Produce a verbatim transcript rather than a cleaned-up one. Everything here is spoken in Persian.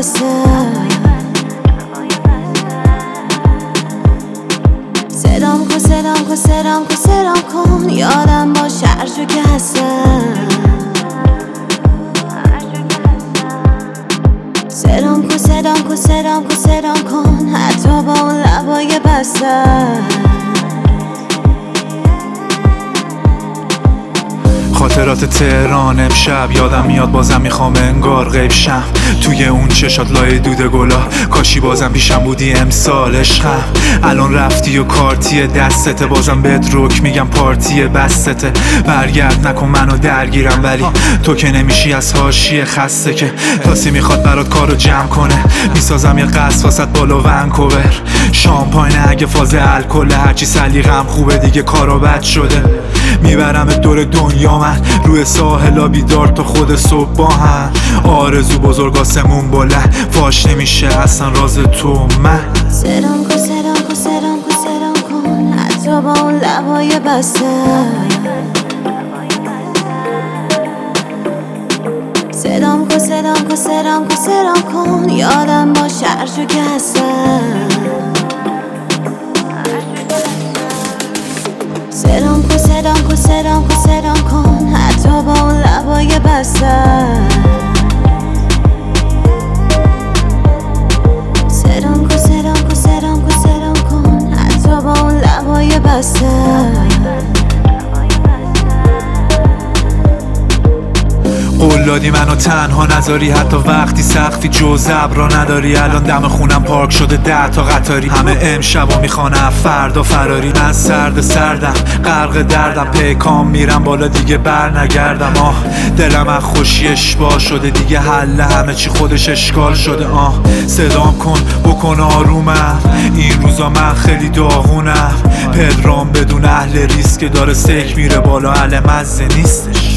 بسته، صدام کن صدام کن صدام کن صدام کن، یادم باش هر جو که هستم. صدام کن صدام کن صدام کن صدام کن، حتی با اون لبای بسته. خاطرات تهران امشب یادم میاد، بازم میخوام انگار غیب شم توی اون چشات لای دود گلا. کاشی بازم پیشم بودی امسال عشقم، الان رفتی و کارتی دستته، بازم بهت رک میگم پارتی بستته. برگرد نکن منو درگیرم، ولی تو که نمیشی از حاشیه خسته که تاسی میخواد برات کارو جمع کنه. میسازم یه قصد واسط بالا ونکوور، شامپاین اگه فاز الکل، هرچی سلیقم خوبه دیگه کارا بد شده. میبرم دور دنیا من روی ساحلا بیدار تا خود صبح با هم. آرزو بزرگ آسمون بلند، فاش نمیشه اصلا راز تو من. صدام کن صدام کن صدام کن صدام کن، حتی با اون لبای بسته. صدام کن صدام کن صدام کن صدام کن، یادم باش هر جو که هستم. صدام کن صدام کن صدام کن صدام کن، حتی با اون لبای بسته. صدام کن صدام کن صدام کن صدام کن، حتی با اون لبای بسته. قول دادی منو تنها نذاری، حتی وقتی سختی جز ابرا نداری. الان دم خونم پارک شده ده تا قطاری، همه امشبا میخوانه فردا فراری. من سرد سردم غرق دردم، پیکام میرم بالا دیگه بر نگردم. آه دلم از خوشی اشباه شده، دیگه حل همه چی خودش اشکال شده. آه صدام کن بکن آرومم، این روزا من خیلی داغونم. پدرام بدون اهل ریسک داره سیک میره بالا، اهل مزه نیستش.